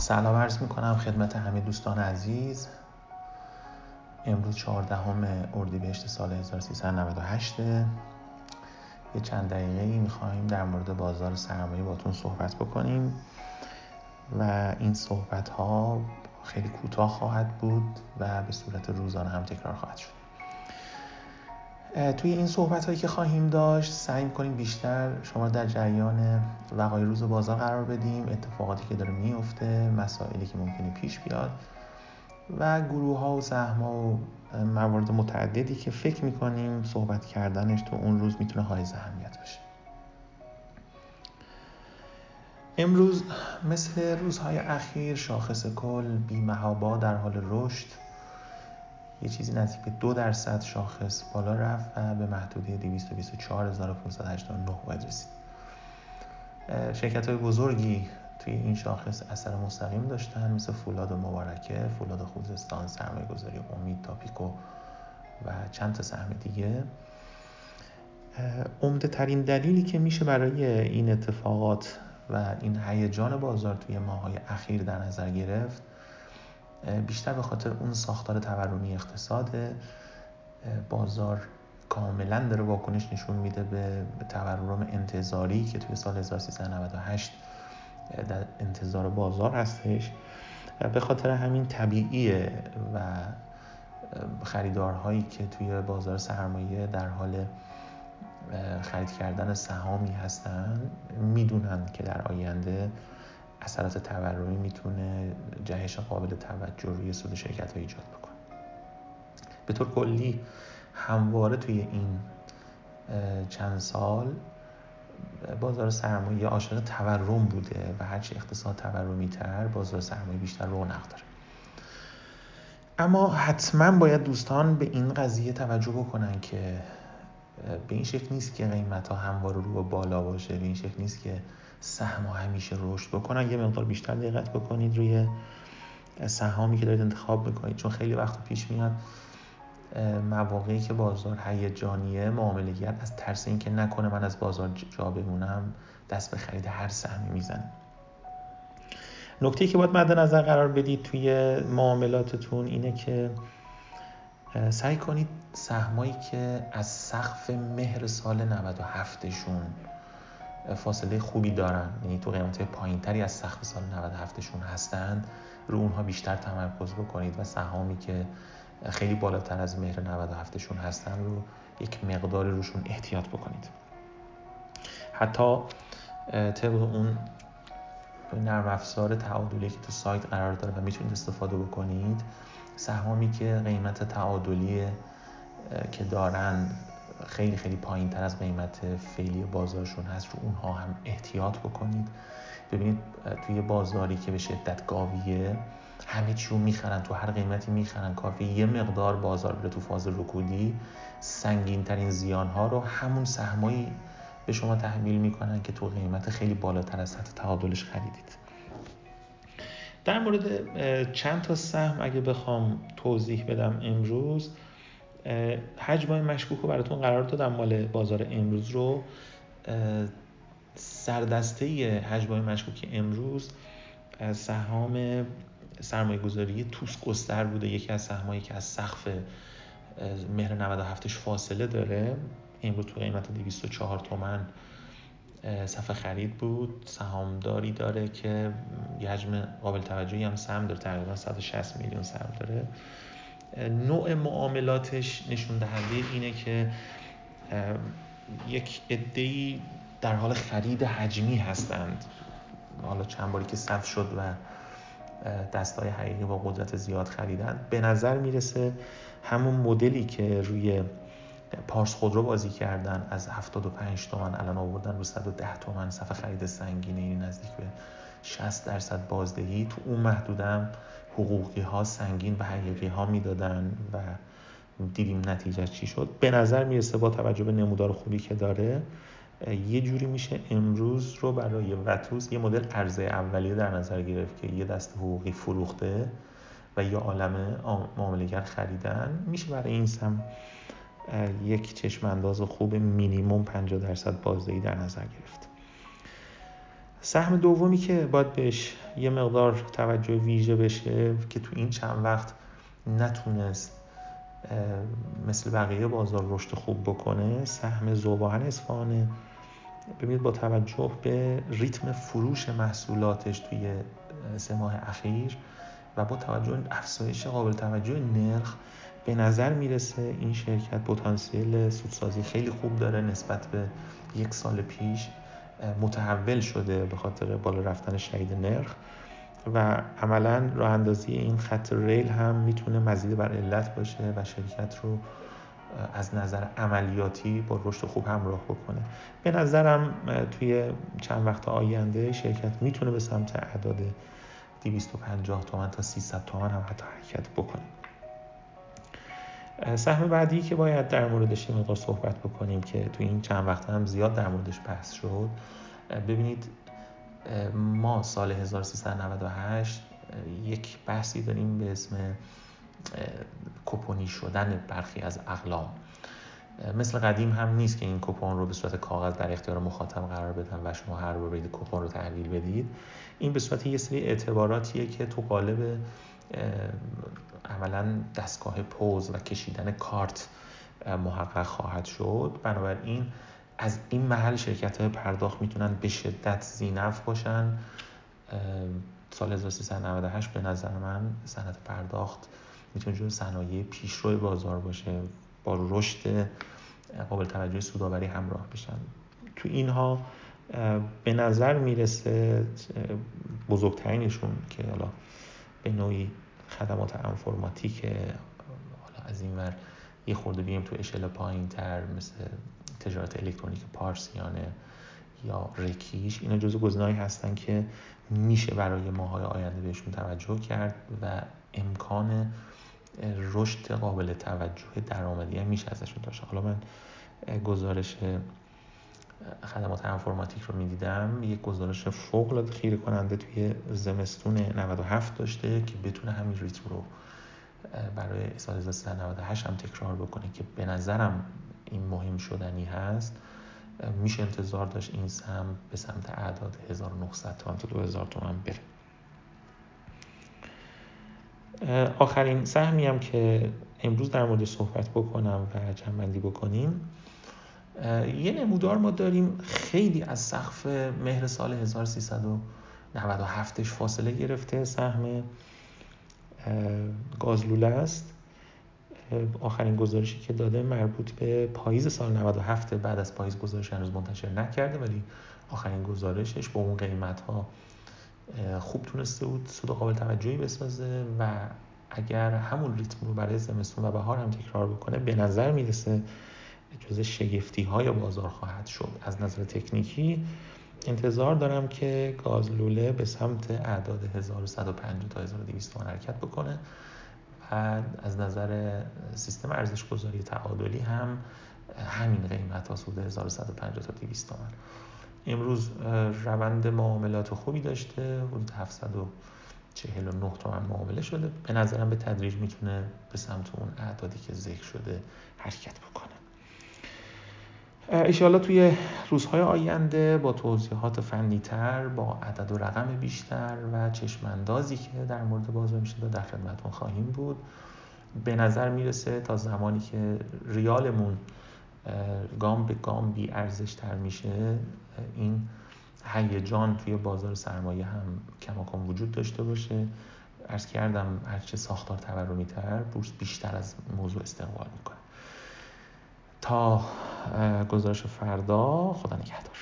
سلام عرض میکنم خدمت همه دوستان عزیز. امروز 14 اردیبهشت سال 1398. یه چند دقیقه‌ای میخوایم در مورد بازار سرمایه باتون صحبت بکنیم و این صحبت ها خیلی کوتاه خواهد بود و به صورت روزانه هم تکرار خواهد شد. توی این صحبت هایی که خواهیم داشت سعی می‌کنیم بیشتر شما در جریان وقایع روز بازار قرار بدیم، اتفاقاتی که داره میفته، مسائلی که ممکنه پیش بیاد و گروه ها و سهم ها و موارد متعددی که فکر می‌کنیم صحبت کردنش تو اون روز میتونه حائز اهمیت باشه. امروز مثل روزهای اخیر شاخص کل بی‌محابا در حال رشد، یه چیزی نزدیک به 2% شاخص بالا رفت و به محدوده 224589 باید رسید. شرکت‌های بزرگی توی این شاخص اثر مستقیم داشتن، مثل فولاد مبارکه، فولاد خوزستان، سرمایه‌گذاری امید، تاپیکو و چند تا سهم دیگه. عمده ترین دلیلی که میشه برای این اتفاقات و این هیجان بازار توی ماه‌های اخیر در نظر گرفت، بیشتر به خاطر اون ساختار تورمی اقتصاد بازار کاملا داره واکنش نشون میده به تورم انتظاری که توی سال 1398 در انتظار بازار هستش. به خاطر همین طبیعیه و خریدارهایی که توی بازار سرمایه در حال خرید کردن سهامی هستن میدونن که در آینده اثرات تورمی میتونه جهش قابل توجه روی سود شرکت‌ها ایجاد بکنه. به طور کلی همواره توی این چند سال بازار سرمایه عاشق تورم بوده و هرچی اقتصاد تورمی تر بازار سرمایه بیشتر رونق داره. اما حتما باید دوستان به این قضیه توجه بکنن که به این شکل نیست که قیمت‌ها همواره رو به بالا باشه، به این شکل نیست که سهم‌ها همیشه رشد بکنن. یه مقدار بیشتر دقت بکنید روی سهامی که دارید انتخاب بکنید، چون خیلی وقت پیش میاد مواقعی که بازار هیجانیه معامله‌گر از ترس اینکه نکنه من از بازار جا بمونم دست به خرید هر سهمی میزنه. نکته‌ای که باید مد نظر قرار بدید توی معاملاتتون اینه که سعی کنید سهمایی که از سقف مهر سال 97شون فاصله خوبی دارن، یعنی تو قیمت‌های پایین‌تری از سقف سال 97شون هستن، رو اونها بیشتر تمرکز بکنید و سهامی که خیلی بالاتر از مهر 97شون هستن رو یک مقداری روشون احتیاط بکنید. حتی طبق اون نرم افزار تعادلی که تو سایت قرار داره و میتونید استفاده بکنید، سهامی که قیمت تعادلی که دارن خیلی خیلی پایین تر از قیمت فعلی بازارشون هست، رو اونها هم احتیاط بکنید. ببینید توی بازاری که به شدت گاویه همه چیو میخرن، تو هر قیمتی میخرن، کافی یه مقدار بازار بره تو فاز رکودی، سنگین ترین زیان ها رو همون سهمایی به شما تحمیل میکنن که تو قیمت خیلی بالاتر از سطح تعادلش خریدید. در مورد چند تا سهم اگه بخوام توضیح بدم امروز، حجم‌های مشکوک رو براتون قرار دادم مال بازار امروز رو. سردسته حجم‌های مشکوک امروز سهام سرمایه‌گذاری توس گستر بوده، یکی از سهمایی که از سقف مهر 97ش فاصله داره. امروز تو قیمت 204 تومن صفحه خرید بود. سهامداری داره که یه حجم قابل توجهی هم سهم داره، تقریبا 160 میلیون سهم داره. نوع معاملاتش نشون دهنده اینه که یک عده‌ای در حال خرید حجمی هستند. حالا چند باری که صف شد و دستای حقیقی با قدرت زیاد خریدن، به نظر میرسه همون مدلی که روی پارس خودرو بازی کردن، از 75 تومن الان آوردن رو 110 تومن صفحه خرید سنگینه، این نزدیک به 60% بازدهی. تو اون محدودم حقوقی ها سنگین و حقیقی ها میدادن و دیدیم نتیجه چی شد. به نظر میرسه با توجه به نمودار خوبی که داره یه جوری میشه امروز رو برای وتوس یه مدل عرضه اولیه در نظر گرفت که یه دست حقوقی فروخته و یه عالمه معامله‌گر خریدن. میشه برای این سهم یک چشم انداز خوب مینیمم 50% بازدهی در نظر گرفت. سهم دومی که باید بهش یه مقدار توجه ویژه بشه که تو این چند وقت نتونست مثل بقیه بازار رشد خوب بکنه، سهم ذوب‌آهن اصفهانه. ببینید با توجه به ریتم فروش محصولاتش توی 3 ماه اخیر و با توجه به افزایش قابل توجه نرخ، به نظر میرسه این شرکت پتانسیل سودسازی خیلی خوب داره. نسبت به 1 سال پیش متحول شده به خاطر بالا رفتن شدید نرخ و عملاً راه اندازی این خط ریل هم میتونه مزید بر علت باشه و شرکت رو از نظر عملیاتی با رشد خوب همراه بکنه. به نظرم توی چند وقت آینده شرکت میتونه به سمت اعداد 250 تومن تا 300 تومن هم حتی حرکت بکنه. سهم بعدی که باید در موردش یه مقدار صحبت بکنیم که توی این چند وقت هم زیاد در موردش بحث شد، ببینید ما سال 1398 یک بحثی داریم به اسم کوپونی شدن برخی از اقلام. مثل قدیم هم نیست که این کوپون رو به صورت کاغذ در اختیار مخاطب قرار بدن و شما هر بار برید کوپون رو تحویل بدید. این به صورت یه سری اعتباراتیه که تو قالب عملاً دستگاه پوز و کشیدن کارت محقق خواهد شد. بنابراین از این محل شرکت‌های پرداخت میتونن به شدت ذی‌نفع باشن. سال 1398 به نظر من صنعت پرداخت میتونه جزو صنایع پیشرو بازار باشه، با رشد قابل توجه سودآوری همراه بشن. تو اینها به نظر میرسه بزرگترینشون که حالا به نوعی خدمات انفرماتیک، حالا از این ور یه خورده بیم تو اشل پایین تر مثل تجارت الکترونیک پارسیانه یا رکیش، اینا جزو گزینه‌هایی هستن که میشه برای ماهای آینده بهشون توجه کرد و امکان رشد قابل توجه درآمدی هم میشه ازشون داشت. حالا من گزارش خدمات انفرماتیک رو میدیدم، یک گزارش فوق‌العاده خیره کننده توی زمستون 97 داشته که بتونه همین ریتم رو برای سال 1398 هم تکرار بکنه که به نظرم این مهم شدنی هست. میشه انتظار داشت این سهم به سمت اعداد 1900 تومن تا 2000 تومن بره. آخرین سهمی هم که امروز در مورد صحبت بکنم و جمع‌بندی بکنیم، یه نمودار ما داریم خیلی از سقف مهر سال 1397 فاصله گرفته. سهم گازلوله است. آخرین گزارشی که داده مربوط به پاییز سال 97. بعد از پاییز گزارش هنوز منتشر نکرده، ولی آخرین گزارشش با اون قیمت‌ها خوب تونسته بود سود قابل توجهی بسازه و اگر همون ریتم رو برای زمستون و بهار هم تکرار بکنه، به نظر میرسه جزء شگفتی‌های بازار خواهد شد. از نظر تکنیکی انتظار دارم که گازلوله به سمت اعداد 1150 تا 1200 تومان حرکت بکنه و از نظر سیستم ارزش گذاری تعادلی هم همین قیمت ها حدود 1150 تا 200 تومان. امروز روند معاملات خوبی داشته، حدود 749 تومان معامله شده. به نظرم به تدریج میتونه به سمت اون اعدادی که ذکر شده حرکت بکنه. انشاءالله توی روزهای آینده با توضیحات فنی‌تر، با عدد و رقم بیشتر و چشم‌اندازی که در مورد بازار میشه در خدمتتون خواهیم بود. به نظر میرسه تا زمانی که ریالمون گام به گام بی ارزش تر میشه، این هیجان توی بازار سرمایه هم کماکان وجود داشته باشه. عرض کردم هرچه ساختار تورمی تر، بورس بیشتر از موضوع استقبال میکنه. تا گزارش فردا، خدا نگهدار.